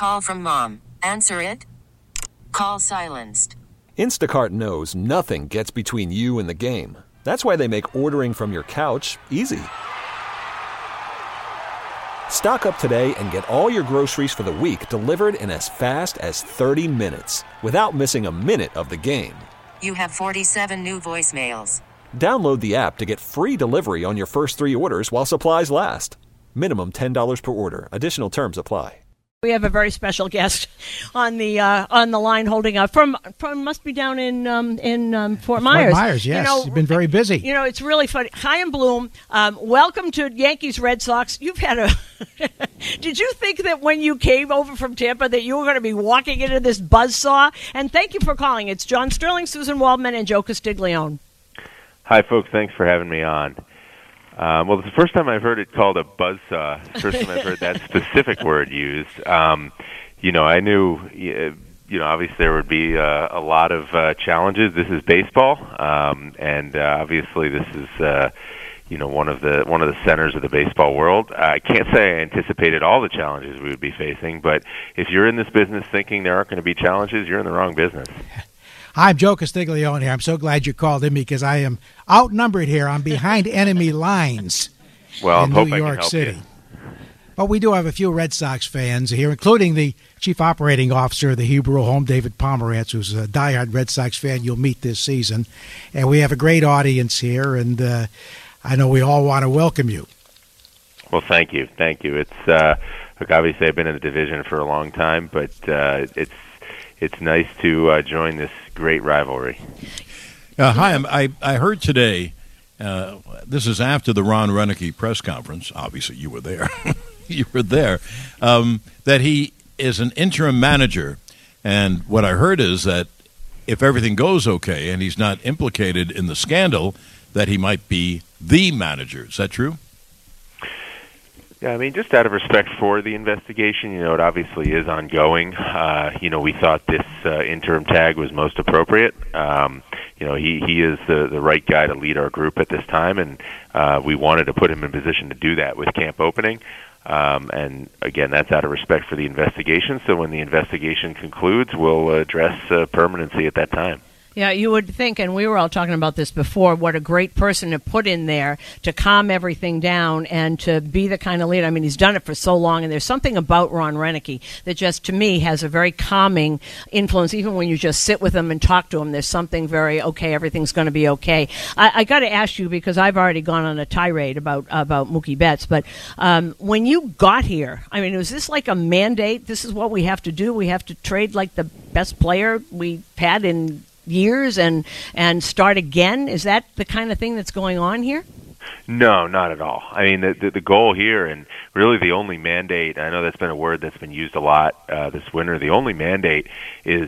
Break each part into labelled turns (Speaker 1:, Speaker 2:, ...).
Speaker 1: Call from mom. Answer it. Call silenced.
Speaker 2: Instacart knows nothing gets between you and the game. That's why they make ordering from your couch easy. Stock up today and get all your groceries for the week delivered in as fast as 30 minutes without missing a minute of the game.
Speaker 1: You have 47 new voicemails.
Speaker 2: Download the app to get free delivery on your first 3 orders while supplies last. Minimum $10 per order. Additional terms apply.
Speaker 3: We have a very special guest on the line, holding up from must be down in Fort Myers.
Speaker 4: Fort Myers, yes. You've been very busy.
Speaker 3: You know, it's really funny. Chaim Bloom, welcome to Yankees Red Sox. You've had a. Did you think that when you came over from Tampa that you were going to be walking into this buzzsaw? And thank you for calling. It's John Sterling, Susan Waldman, and Joe Castiglione.
Speaker 5: Hi, folks. Thanks for having me on. Well, it's the first time I've heard it called a buzzsaw. First time I've heard that specific word used. You know, I knew, obviously there would be a lot of challenges. This is baseball, and obviously this is, one of the centers of the baseball world. I can't say I anticipated all the challenges we would be facing, but if you're in this business thinking there aren't going to be challenges, you're in the wrong business.
Speaker 4: I'm Joe Castiglione here. I'm so glad you called in because I am outnumbered here. I'm behind enemy lines in New York City. But we do have a few Red Sox fans here, including the chief operating officer of the Hebrew home, David Pomerantz, who's a diehard Red Sox fan you'll meet this season. And we have a great audience here, and I know we all want to welcome you.
Speaker 5: Well, thank you. Thank you. It's look, obviously I've been in the division for a long time, but it's nice to join this great rivalry.
Speaker 6: Hi, I heard today, this is after the Ron Renneke press conference, obviously you were there, that he is an interim manager. And what I heard is that if everything goes okay and he's not implicated in the scandal, that he might be the manager. Is that true?
Speaker 5: Yeah, I mean, just out of respect for the investigation, it obviously is ongoing. We thought this interim tag was most appropriate. He is the right guy to lead our group at this time, and we wanted to put him in position to do that with camp opening. And again, that's out of respect for the investigation. So when the investigation concludes, we'll address permanency at that time.
Speaker 3: Yeah, you would think, and we were all talking about this before, what a great person to put in there to calm everything down and to be the kind of leader. I mean, he's done it for so long, and there's something about Ron Renneke that just, to me, has a very calming influence. Even when you just sit with him and talk to him, there's something very, okay, everything's going to be okay. I got to ask you, because I've already gone on a tirade about Mookie Betts, but when you got here, I mean, was this like a mandate? This is what we have to do? We have to trade like the best player we had in years and start again? Is that the kind of thing that's going on here?
Speaker 5: No, not at all. I mean, the goal here, and really the only mandate, I know that's been a word that's been used a lot this winter, the only mandate is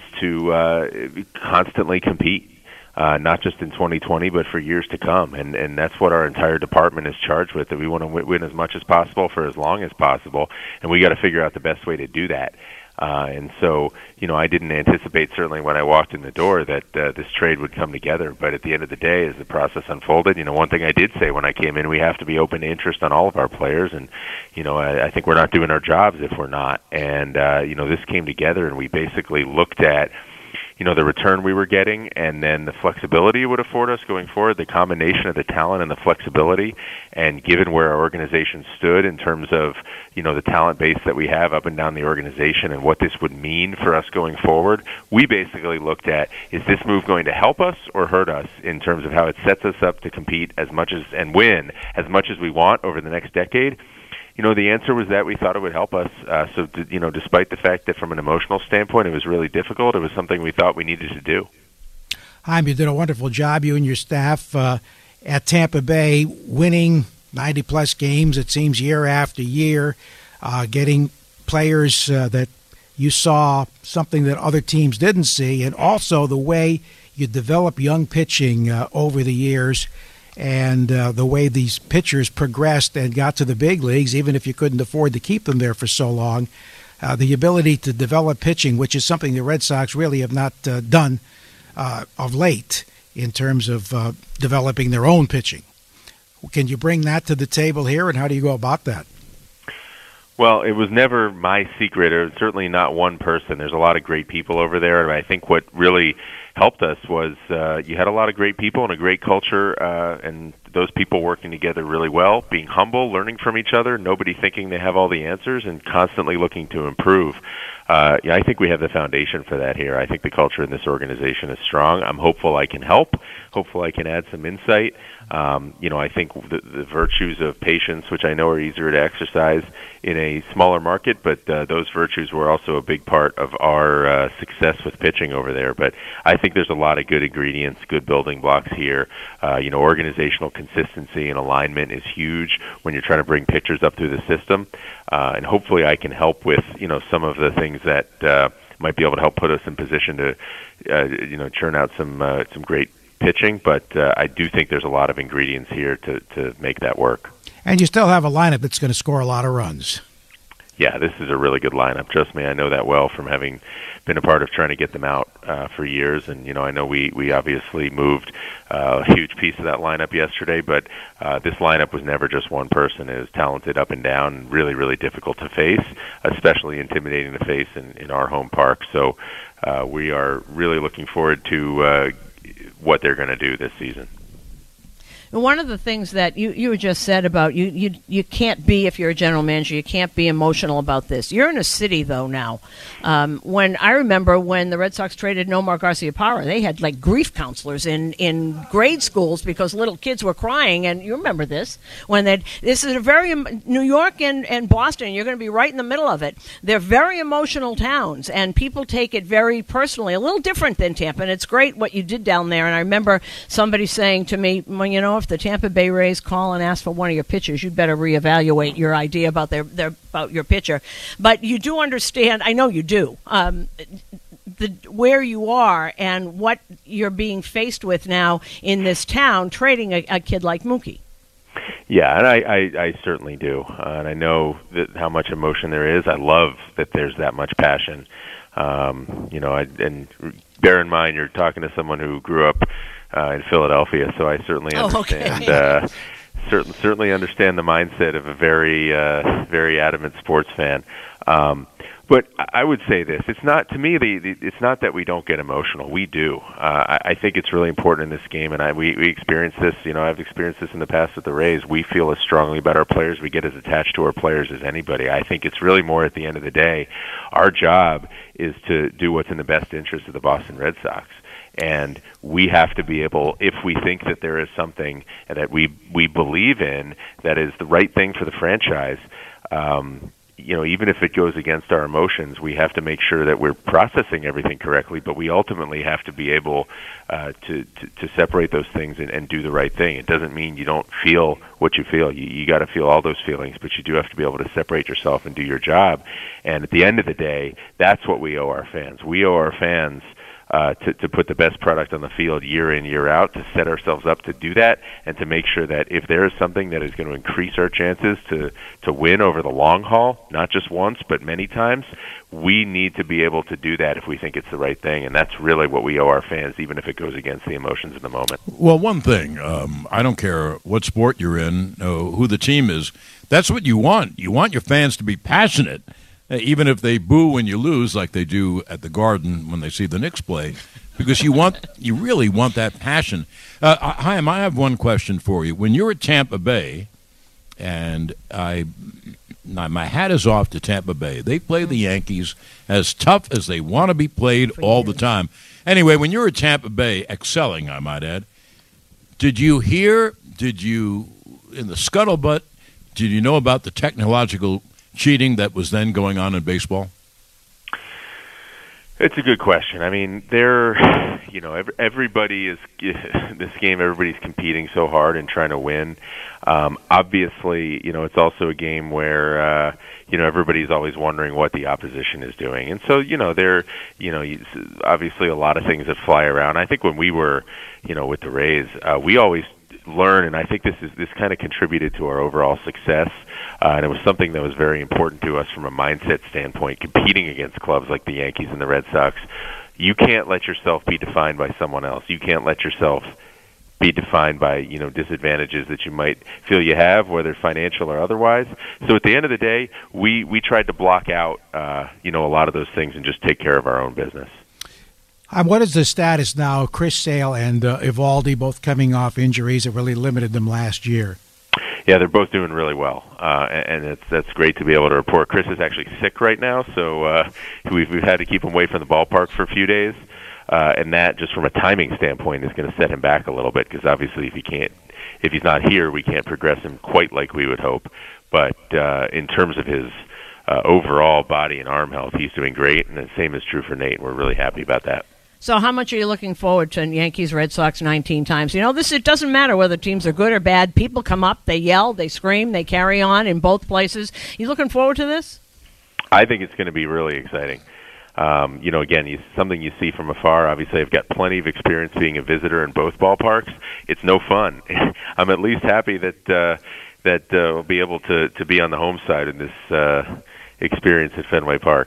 Speaker 5: to constantly compete. Not just in 2020, but for years to come. And that's what our entire department is charged with, that we want to win as much as possible for as long as possible, and we got to figure out the best way to do that. And so, I didn't anticipate, certainly when I walked in the door, that this trade would come together. But at the end of the day, as the process unfolded, one thing I did say when I came in, we have to be open to interest on all of our players. And, I think we're not doing our jobs if we're not. And, this came together, and we basically looked at the return we were getting, and then the flexibility it would afford us going forward, the combination of the talent and the flexibility, and given where our organization stood in terms of, the talent base that we have up and down the organization and what this would mean for us going forward, we basically looked at, is this move going to help us or hurt us in terms of how it sets us up to compete as much as and win as much as we want over the next decade? The answer was that we thought it would help us. So, despite the fact that from an emotional standpoint it was really difficult, it was something we thought we needed to do.
Speaker 4: Chaim, you did a wonderful job, you and your staff, at Tampa Bay, winning 90-plus games, it seems, year after year, getting players that you saw something that other teams didn't see, and also the way you develop young pitching over the years. And the way these pitchers progressed and got to the big leagues, even if you couldn't afford to keep them there for so long, the ability to develop pitching, which is something the Red Sox really have not done of late in terms of developing their own pitching. Can you bring that to the table here, and how do you go about that?
Speaker 5: Well, it was never my secret, or certainly not one person. There's a lot of great people over there, and I think what really helped us was you had a lot of great people and a great culture, and those people working together really well, being humble, learning from each other, nobody thinking they have all the answers, and constantly looking to improve. I think we have the foundation for that here. I think the culture in this organization is strong. I'm hopeful I can help. Hopeful I can add some insight. I think the virtues of patience, which I know are easier to exercise in a smaller market, but those virtues were also a big part of our success with pitching over there. But I think there's a lot of good ingredients, good building blocks here. Organizational consistency and alignment is huge when you're trying to bring pitchers up through the system. And hopefully I can help with, some of the things that might be able to help put us in position to, churn out some great pitching. But I do think there's a lot of ingredients here to make that work.
Speaker 4: And you still have a lineup that's going to score a lot of runs.
Speaker 5: Yeah, this is a really good lineup. Trust me, I know that well from having been a part of trying to get them out for years. And, I know we obviously moved a huge piece of that lineup yesterday, but this lineup was never just one person. It was talented up and down and really, really difficult to face, especially intimidating to face in our home park. So we are really looking forward to what they're going to do this season.
Speaker 3: One of the things that you just said about you can't be, if you're a general manager, you can't be emotional about this. You're in a city, though, now. When I remember when the Red Sox traded Nomar Garciaparra, they had like grief counselors in grade schools because little kids were crying. And you remember this. This is a very, New York and Boston, you're going to be right in the middle of it. They're very emotional towns, and people take it very personally, a little different than Tampa. And it's great what you did down there. And I remember somebody saying to me, well, if the Tampa Bay Rays call and ask for one of your pitchers, you'd better reevaluate your idea about about your pitcher. But you do understand, I know you do, where you are and what you're being faced with now in this town, trading a kid like Mookie.
Speaker 5: Yeah, and I certainly do. And I know how much emotion there is. I love that there's that much passion. And bear in mind, you're talking to someone who grew up in Philadelphia, so I certainly understand. Certainly understand the mindset of a very, very adamant sports fan. But I would say this: it's not, to me, it's not that we don't get emotional. We do. I think it's really important in this game, and we experience this. I've experienced this in the past with the Rays. We feel as strongly about our players. We get as attached to our players as anybody. I think it's really more, at the end of the day, our job is to do what's in the best interest of the Boston Red Sox. And we have to be able, if we think that there is something that we believe in that is the right thing for the franchise, even if it goes against our emotions, we have to make sure that we're processing everything correctly, but we ultimately have to be able to separate those things and do the right thing. It doesn't mean you don't feel what you feel. You got to feel all those feelings, but you do have to be able to separate yourself and do your job. And at the end of the day, that's what we owe our fans. We owe our fans to put the best product on the field year in, year out, to set ourselves up to do that, and to make sure that if there is something that is going to increase our chances to win over the long haul, not just once, but many times, we need to be able to do that if we think it's the right thing, and that's really what we owe our fans, even if it goes against the emotions of the moment.
Speaker 6: Well, one thing, I don't care what sport you're in, who the team is, that's what you want. You want your fans to be passionate. Even if they boo when you lose, like they do at the Garden when they see the Knicks play, because you really want that passion. Chaim, I have one question for you. When you're at Tampa Bay, and my hat is off to Tampa Bay. They play the Yankees as tough as they want to be played all the time. Anyway, when you're at Tampa Bay, excelling, I might add, in the scuttlebutt, did you know about the technological cheating that was then going on in baseball?
Speaker 5: It's a good question. I mean, everybody is this game. Everybody's competing so hard and trying to win. Obviously, it's also a game where everybody's always wondering what the opposition is doing, and so obviously a lot of things that fly around. I think when we were, with the Rays, we always learn, and I think this kind of contributed to our overall success. And it was something that was very important to us from a mindset standpoint, competing against clubs like the Yankees and the Red Sox. You can't let yourself be defined by someone else. You can't let yourself be defined by, disadvantages that you might feel you have, whether financial or otherwise. So at the end of the day, we tried to block out, a lot of those things and just take care of our own business.
Speaker 4: What is the status now? Chris Sale and Eovaldi both coming off injuries that really limited them last year.
Speaker 5: Yeah, they're both doing really well, and that's great to be able to report. Chris is actually sick right now, so we've had to keep him away from the ballpark for a few days, and that, just from a timing standpoint, is going to set him back a little bit, because obviously if he's not here, we can't progress him quite like we would hope. But in terms of his overall body and arm health, he's doing great, and the same is true for Nate. We're really happy about that.
Speaker 3: So how much are you looking forward to Yankees Red Sox 19 times? It doesn't matter whether teams are good or bad. People come up, they yell, they scream, they carry on in both places. You looking forward to this?
Speaker 5: I think it's going to be really exciting. Again, something you see from afar. Obviously, I've got plenty of experience being a visitor in both ballparks. It's no fun. I'm at least happy that we'll be able to be on the home side in this experience at Fenway Park.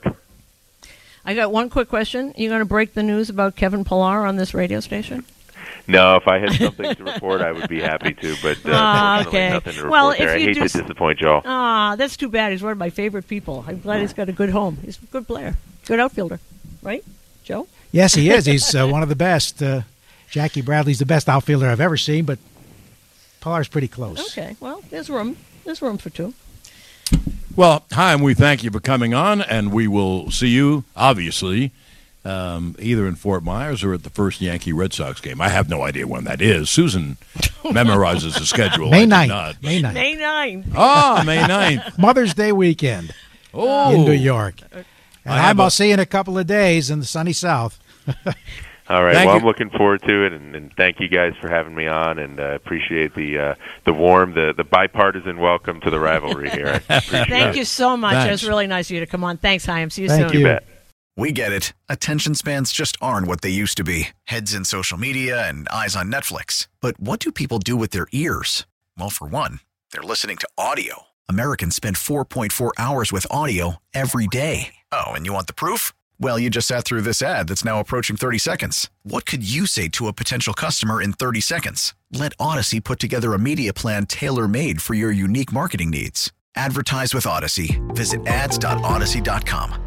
Speaker 3: I got one quick question. Are you going to break the news about Kevin Pillar on this radio station?
Speaker 5: No, if I had something to report, I would be happy to, but
Speaker 3: okay.
Speaker 5: Nothing to report there. I hate to disappoint y'all.
Speaker 3: That's too bad. He's one of my favorite people. I'm glad he's got a good home. He's a good player, good outfielder, right, Joe?
Speaker 4: Yes, he is. He's one of the best. Jackie Bradley's the best outfielder I've ever seen, but Pillar's pretty close.
Speaker 3: Okay, well, there's room. There's room for two.
Speaker 6: Well, Chaim, we thank you for coming on, and we will see you, obviously, either in Fort Myers or at the first Yankee-Red Sox game. I have no idea when that is. Susan memorizes the schedule.
Speaker 4: May 9th. May 9th.
Speaker 3: May 9th.
Speaker 6: Oh, May 9th.
Speaker 4: Mother's Day weekend in New York. And I'll see you in a couple of days in the sunny South.
Speaker 5: All right. I'm looking forward to it, and thank you guys for having me on, and appreciate the warm, the bipartisan welcome to the rivalry here.
Speaker 3: Thank you so much.
Speaker 6: Thanks.
Speaker 3: It was really nice of you to come on. Thanks, Chaim. See you
Speaker 4: Thank
Speaker 3: soon.
Speaker 4: you.
Speaker 5: Bet.
Speaker 7: We get it. Attention spans just aren't what they used to be. Heads in social media and eyes on Netflix. But what do people do with their ears? Well, for one, they're listening to audio. Americans spend 4.4 hours with audio every day. Oh, and you want the proof? Well, you just sat through this ad that's now approaching 30 seconds. What could you say to a potential customer in 30 seconds? Let Odyssey put together a media plan tailor-made for your unique marketing needs. Advertise with Odyssey. Visit ads.odyssey.com.